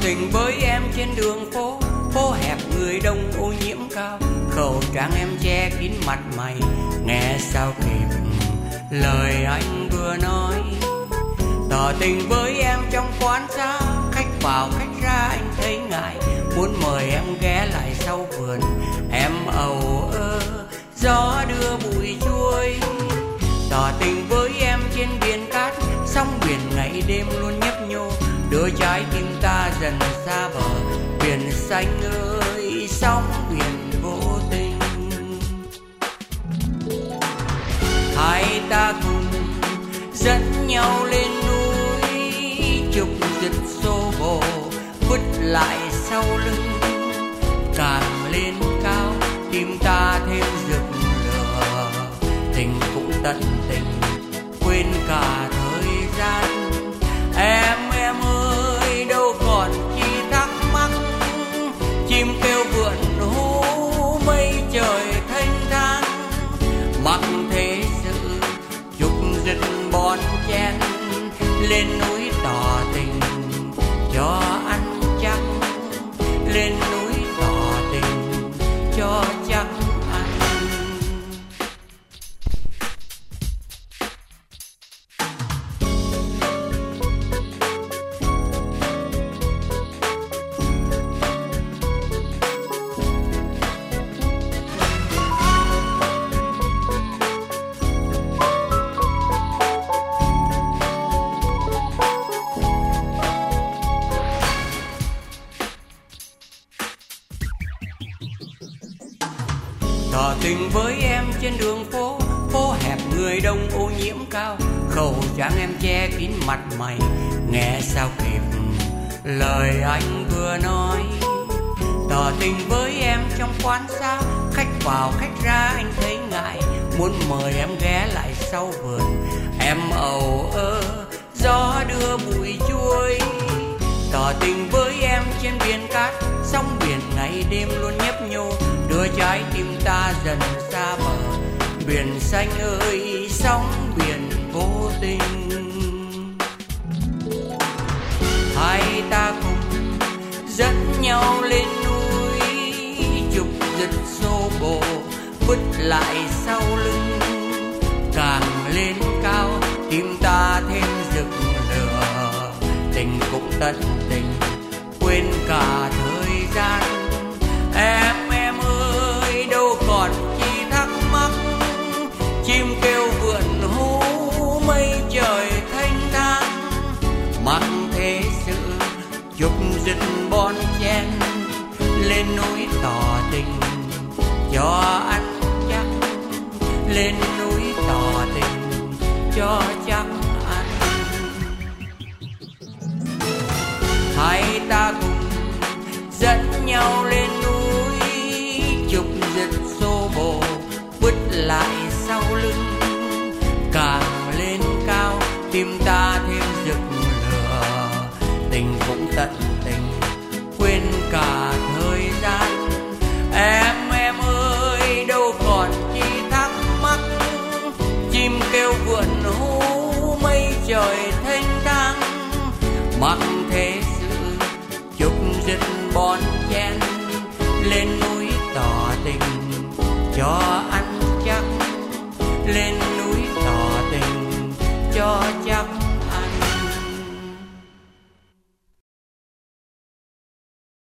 tình với em trên đường phố, phố hẹp người đông ô nhiễm cao, khẩu trang em che kín mặt mày, nghe sao kịp lời anh vừa nói. Tỏ tình với em trong quán xá, khách vào khách ra anh thấy ngại, muốn mời em ghé lại sau vườn. Em ầu ơ gió đưa bụi chuối. Tỏ tình với em trên biển cát, sóng biển ngày đêm luôn nhấp nhô, đưa trái tim ta dần xa bờ. Biển xanh ơi sóng biển vô tình, hai ta cùng dẫn nhau lên núi, chụp giật xô bồ vứt lại sau lưng. Càng lên cao tim ta thêm rực lửa, tình cũng tận tình quên cả thời gian. Em ơi đâu còn chi thắc mắc, chim kêu vượn hú mây trời thanh thang. Mặc thế sự chúc dứt bon chen, lên núi tỏ tình cho ăn trăng, lên núi tỏ tình cho trăng ăn. Tỏ tình với em trên đường phố, phố hẹp người đông ô nhiễm cao, khẩu trang em che kín mặt mày, nghe sao kịp lời anh vừa nói. Tỏ tình với em trong quán xá, khách vào khách ra anh thấy ngại, muốn mời em ghé lại sau vườn. Em ầu ơ gió đưa bụi chuối. Tỏ tình với em trên biển cát, sóng biển ngày đêm luôn nhấp nhô, đưa trái tim ta dần xa bờ. Biển xanh ơi sóng biển vô tình, hai ta cùng dẫn nhau lên núi, chụp giật xô bồ vứt lại sau lưng. Càng lên cao tim ta thêm rực lửa, tình cũng tận tình quên cả thời gian. Em ơi đâu còn chi thắc mắc, chim kêu vượn hú mây trời thanh thang. Mặc thế sự chúc dứt bon chen, lên núi tỏ tình cho ăn trăng, lên núi tỏ tình cho trăng ăn. Hai ta cùng dẫn nhau lên núi, chụp giật xô bồ vứt lại sau lưng. Càng lên cao tim ta thêm rực lửa, tình cũng tận tình quên cả thời gian. Em ơi đâu còn chi thắc mắc, chim kêu vượn hú mây trời thanh thang. Mặc thế sự chúc dứt bon chen, lên núi